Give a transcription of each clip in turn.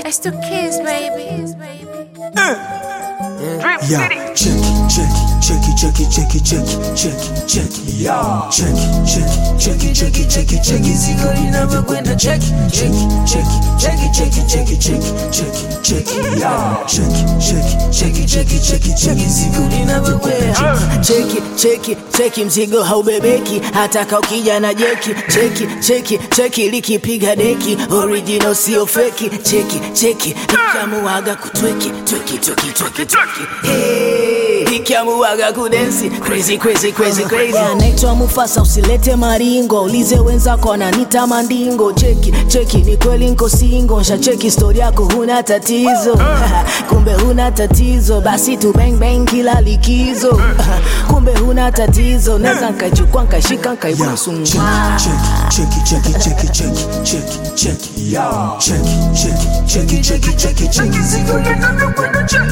It's the kids, baby. Yeah, check it, yeah, check it, ziko linavyokwenda check it, yeah, check it, ziko linavyokwenda check it, mzigo haubebeki hata kaukija na jeki, check it, likipiga deki original sio feki, check it, nikiamuaga kutweki hey, nikiamuaga kudensi crazy anaitwa Mufasa usilete maringo ulize wenzako wananiita mandingo, cheki ni kweli niko single nshacheki story yako huna tatizo kumbe huna tatizo basi tu bang kila likizo kumbe huna tatizo naweza nkachukua nkashika nkaibusunga check it, ziko linavyokwenda check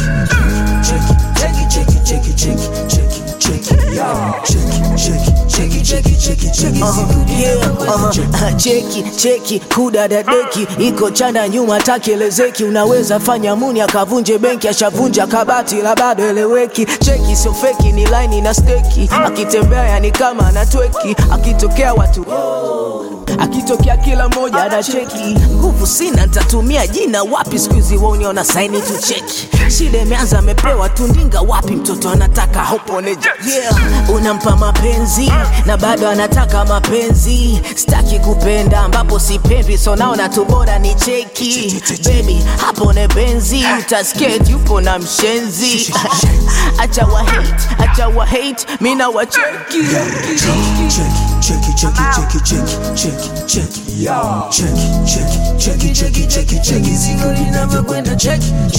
cheki kudada deki iko chanda nyuma takelezeki, unaweza fanya muni akavunje benki ashavunja kabati la bado eleweki, cheki sio feki ni line na steki, akitembea yani kama anatweki, akitokea watu akitokea kila moja anacheki, nguvu sina nitatumia jina wapi squeezy woniona saini tu cheki, shida imeanza amepewa tundinga wapi mtoto anataka hoponeje, yeah unampa mapenzi na bado anataka mapenzi, sitaki kupenda ambapo sipendi so naona tu bora ni cheki, baby hapo ne benzi utasket yupo na mshenzi acha wa hate mina wa cheki check it, yeah, check it, ziko linavyokwenda check it,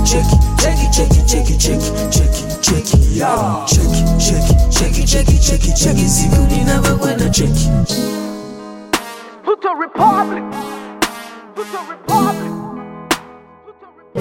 yeah, check it, ziko linavyokwenda check it. Put a republic.